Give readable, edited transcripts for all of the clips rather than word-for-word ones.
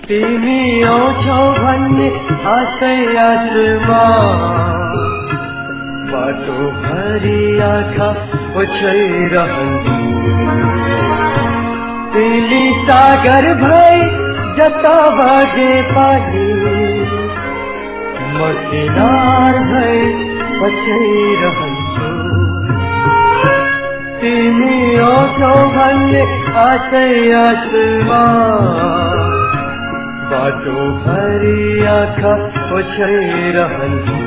तिमी आउँछौ भन्ने आशयात्मा बाटो भरि आँखा ओछ्याइरहन्छु तिमी सागर भई जता भागे पानी म किनार भई ओछ्याइरहन्छु तिमी आउँछौ भन्ने आशयात्मा बाटो भरि आँखा ओछ्याइरहन्छु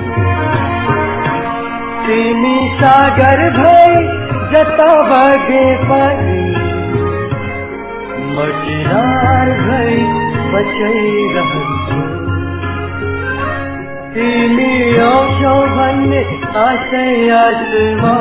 तिमी सागर भई जता भागे पानी म किनार भई बचाइरहन्छु तिमी आउँछौ भन्ने आशयात्मा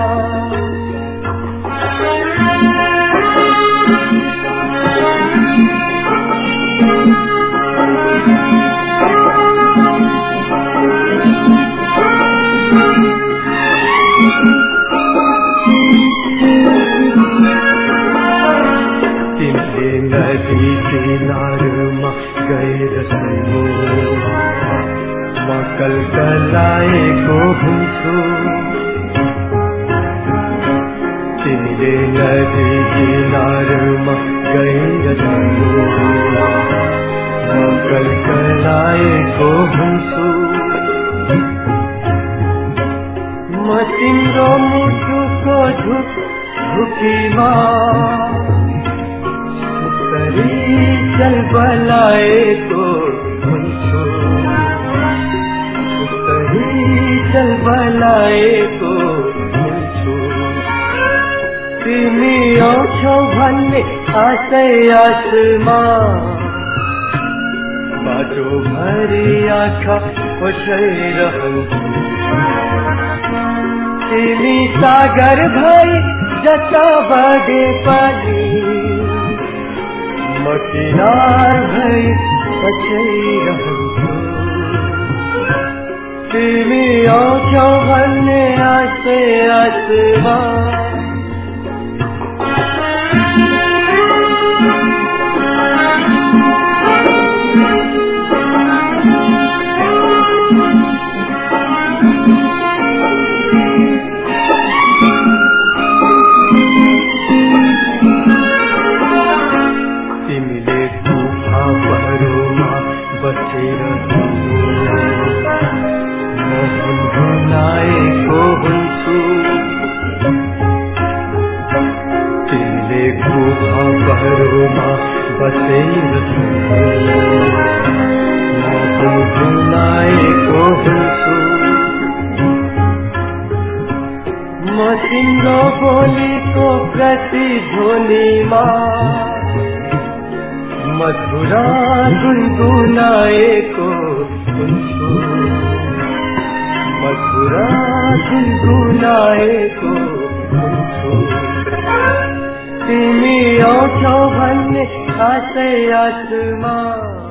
नदी किनारमा गएर सुन्नु म कलकलाएको हुन्छु तिमीले नदी किनारमा गएर सुन्नु म कलकलाएको हुन्छु म तिम्रो मुटुको झुकीमा चल बलाएको हुन्छु चल बलाएको हुन्छु तिमी आउँछौ भन्ने आशयात्मा बाटो भरि आँखा ओछ्याइरहन्छु तिमी सागर भई जता बगे पानी म किनार भई बचाइरहन्छु तिमी आउँछौ भन्ने आशयात्मा गुहागरमा बसेको हुन्छु म तिम्रो बोलीको प्रतिध्वनिमा मधुरा गुनगुनाएको हुन्छु मधुरा गुनगुनाएको हुन्छु तिमी आउँछौ भन्ने आशयात्मा